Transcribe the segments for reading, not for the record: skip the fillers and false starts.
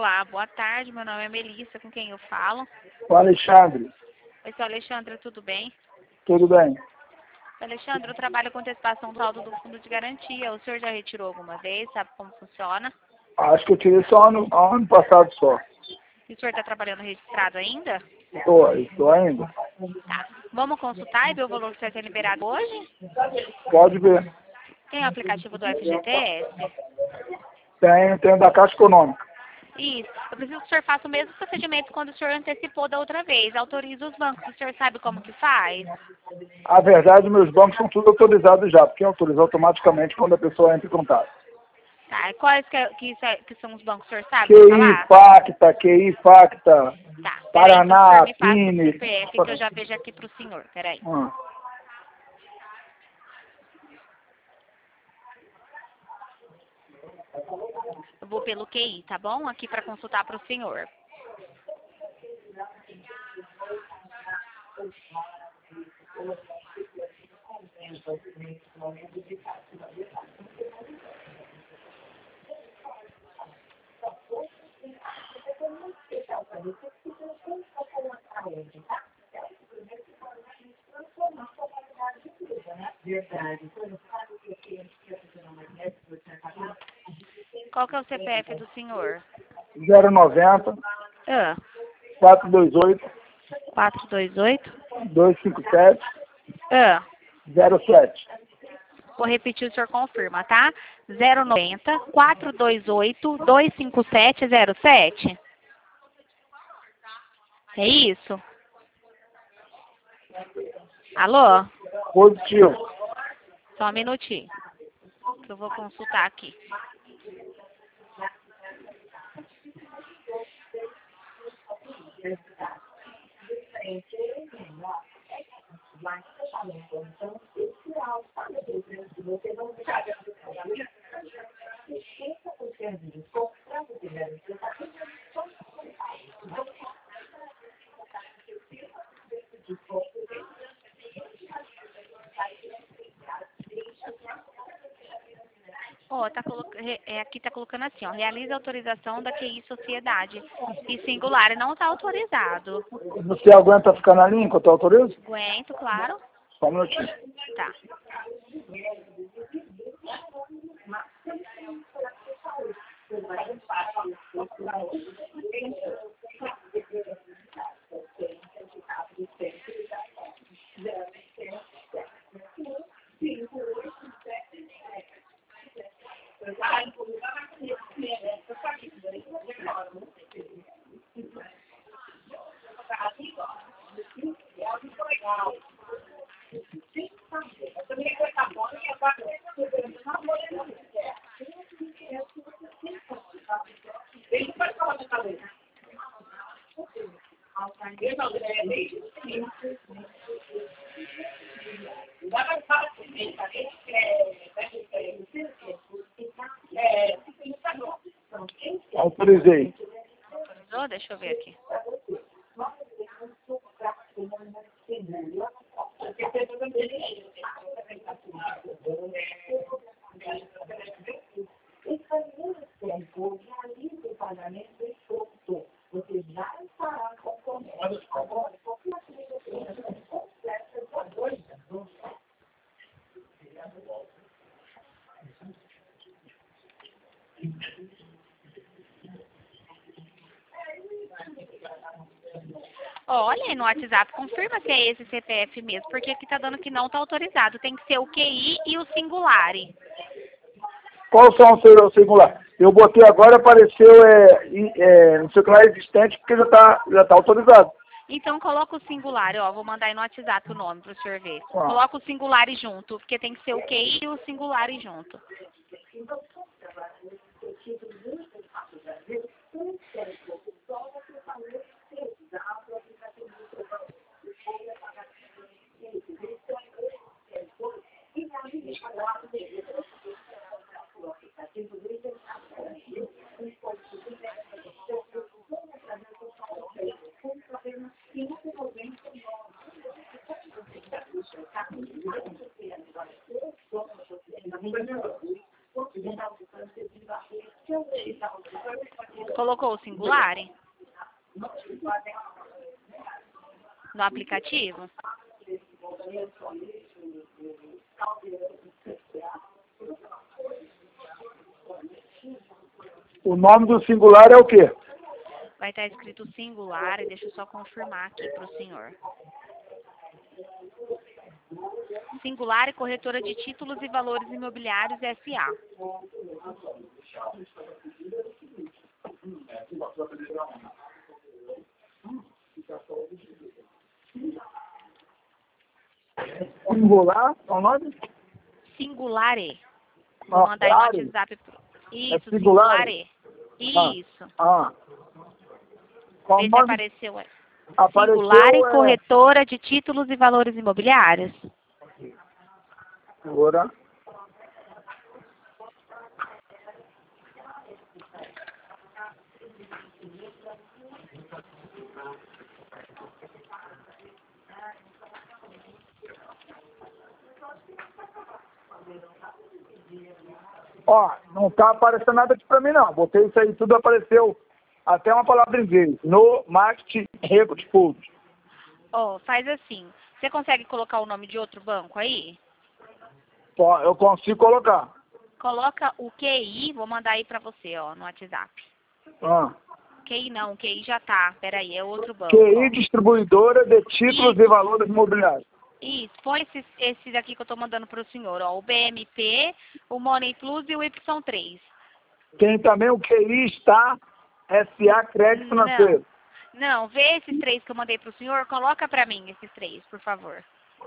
Olá, boa tarde. Meu nome é Melissa, com quem eu falo? O Alexandre, Oi, sou Alexandra, tudo bem? tudo bem? Alexandre, eu trabalho com antecipação do saldo do fundo de garantia. O senhor já retirou alguma vez? Sabe como funciona? Acho que eu tirei só ano passado só. E o senhor está trabalhando registrado ainda? Estou ainda. Tá. Vamos consultar e ver o valor que o senhor tem liberado hoje? Pode ver. Tem o aplicativo do FGTS? Tem da Caixa Econômica. Isso. Eu preciso que o senhor faça o mesmo procedimento quando o senhor antecipou da outra vez. Autoriza os bancos. O senhor sabe como que faz? A verdade, meus bancos são tudo autorizados já, porque autoriza automaticamente quando a pessoa entra em contato. Tá. E quais que são os bancos? O senhor sabe me QI falar? Facta, QI Facta, Tá. Peraí, então o senhor Paraná, me passa o Pini. CPF que eu já vejo aqui pro senhor. Peraí. Ah, Eu vou pelo QI, tá bom? Aqui para consultar pro senhor. Qual que é o CPF do senhor? 090 Ah, 428 428. 257 Ah, 07. vou repetir, o senhor confirma, tá? 090 428 257 07. É isso? Alô? Positivo. Só um minutinho, que eu vou consultar aqui. Ó, aqui tá colocando assim, ó, realiza a autorização da QI Sociedade e singular, não tá autorizado. Você aguenta ficar na linha enquanto eu autorizo? Aguento, claro. Só um minutinho. Tá. Autorizei. Autorizou? Deixa eu ver aqui. Ó, olha aí no WhatsApp, confirma se é esse CPF mesmo, porque aqui tá dando que não tá autorizado. Tem que ser o QI e o singular. Qual são o singular? Eu botei agora, apareceu no circular existente, porque já tá autorizado. Então coloca o singular, ó, vou mandar aí no WhatsApp o nome pro senhor ver. Ah. Coloca o singular junto, porque tem que ser o QI e o singular junto. Colocou o singular no aplicativo? O nome do singular é o quê? Vai estar escrito singular, e deixa eu só confirmar aqui para o senhor. Singular e Corretora de Títulos e Valores Imobiliários S.A. Singular? Qual o nome? Singulare. Vou mandar aí no WhatsApp. Isso, singular? Singulare. Isso. Qual Vê se nome? apareceu. Apareceu, Singular e Corretora de Títulos e Valores Imobiliários. Agora. Ó, não tá aparecendo nada aqui pra mim não. Botei isso aí, tudo apareceu. Até uma palavra em inglês. No Market Record Food. Ó, faz assim. Você consegue colocar o nome de outro banco aí? Eu consigo colocar. Coloca o QI, vou mandar aí pra você, ó, no WhatsApp. Ah. QI não, QI já tá. Peraí, é outro banco. QI Ó. Distribuidora de Títulos e Valores Imobiliários. Isso, põe esse daqui que eu tô mandando pro senhor, ó. O BMP, o Money Plus e o Y3. Tem também o QI está SA Crédito Financeiro. Não, vê esses 3 que eu mandei pro senhor, coloca pra mim esses 3, por favor.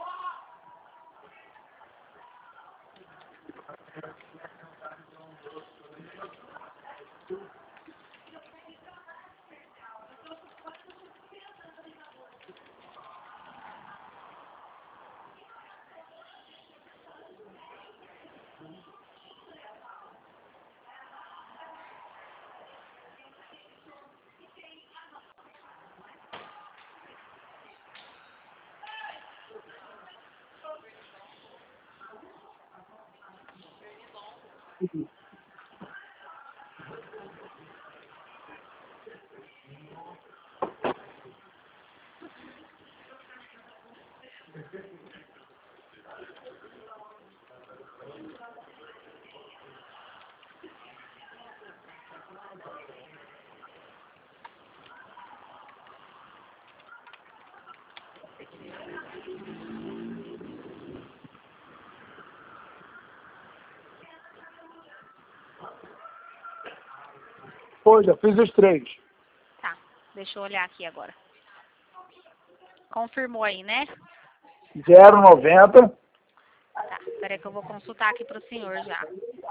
Pois, eu fiz os 3. Tá, deixa eu olhar aqui agora. Confirmou aí, né? 0,90. Tá, peraí que eu vou consultar aqui pro senhor já.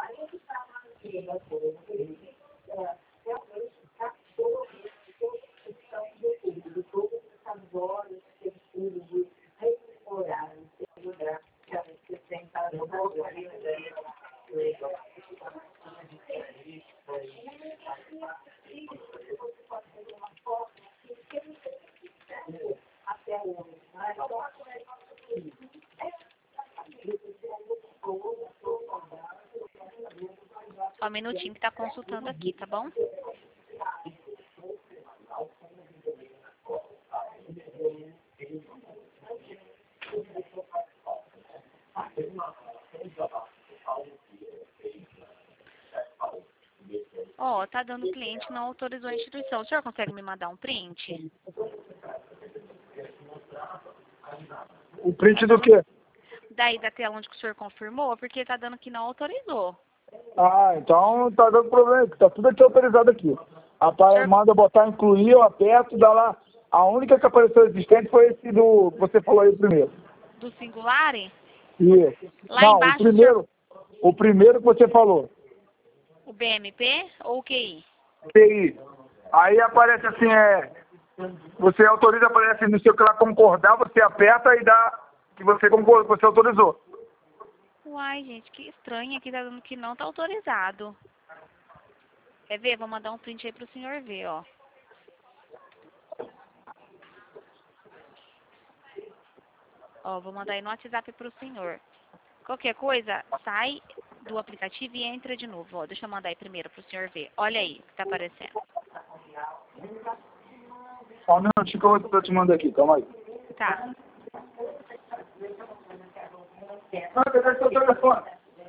Só um minutinho que tá consultando aqui, tá bom? Ó, tá dando cliente, não autorizou a instituição. O senhor consegue me mandar um print? O print do quê? Daí da tela onde que o senhor confirmou, porque tá dando que não autorizou. Ah, então tá dando problema, tá tudo aqui autorizado aqui. Manda botar incluir, eu aperto, dá lá. A única que apareceu existente foi esse do que você falou aí primeiro. Do singular? Isso. Lá Não, embaixo, o primeiro que você falou. o BMP ou o QI? TI. Aí aparece assim, você autoriza, aparece no seu que lá concordar, você aperta e dá que você concordou, você autorizou. Uai, gente, que estranho. Aqui tá dando que não tá autorizado. Quer ver? Vou mandar um print aí pro senhor ver, ó. Ó, vou mandar aí no WhatsApp pro senhor. Qualquer coisa, sai do aplicativo e entra de novo. Ó, deixa eu mandar aí primeiro pro senhor ver. Olha aí o que tá aparecendo. Só um minutinho que eu vou te mandar aqui, calma aí. Tá. Ah, cadê seu telefone?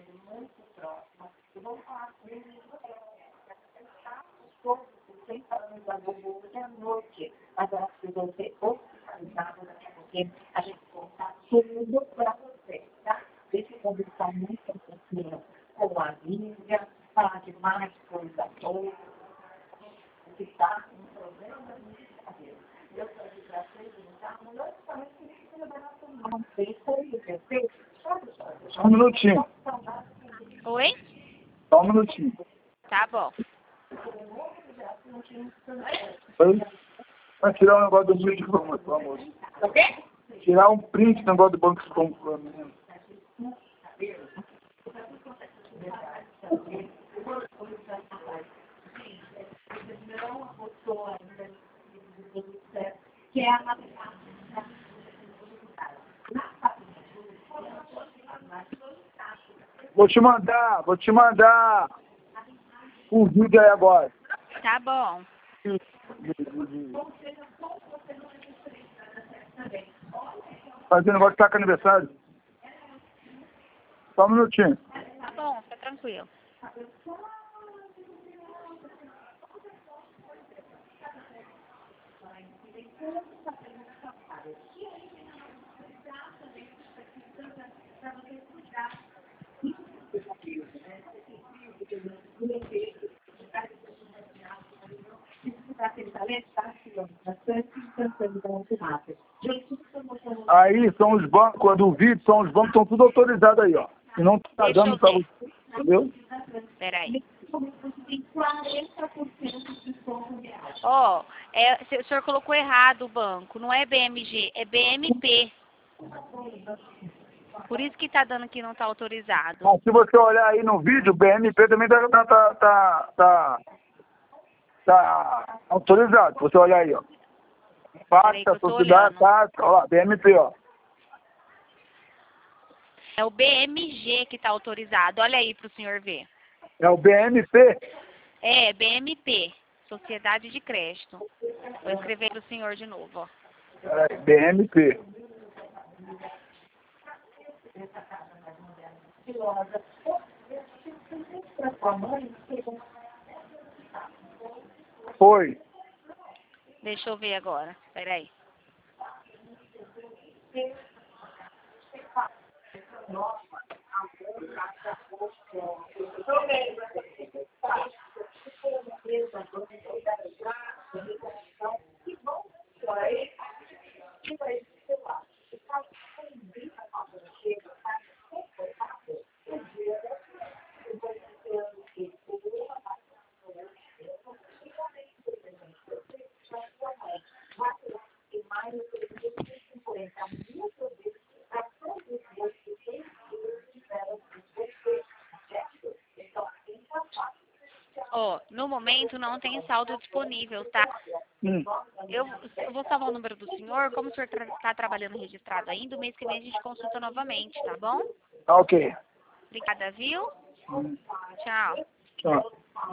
Só um minutinho. Oi? Só um minutinho. Tá bom. Oi? Vai tirar um negócio do vídeo, pelo amor. O quê? Tirar um print do negócio do banco que você comprou. Né? Vou te mandar o vídeo aí agora. Tá bom. Fazendo negócio de taca aniversário. Só um minutinho. Tá bom, fica tranquilo. Aí são os bancos, do vídeo, são os bancos que estão tudo autorizados aí, ó. E não tá Deixa dando eu pra ver. você, entendeu? Peraí. Ó, o senhor colocou errado o banco. Não é BMG, é BMP. Por isso que tá dando que não tá autorizado. Mas se você olhar aí no vídeo, o BMP também tá autorizado. Se você olhar aí, ó. Peraí que Pasta, eu tô sociedade, olhando. taxa, ó lá, BMP, ó. É o BMG que tá autorizado. Olha aí pro senhor ver. É o BMP? É, BMP. Sociedade de Crédito. Vou escrever pro senhor de novo, ó. É, BMP. Foi. Deixa eu ver agora. Peraí. Ó, no momento não tem saldo disponível, tá? Eu vou salvar o número do senhor. Como o senhor tá trabalhando registrado ainda, o mês que vem a gente consulta novamente, tá bom? Ok. Obrigada, viu? Tchau. Tchau.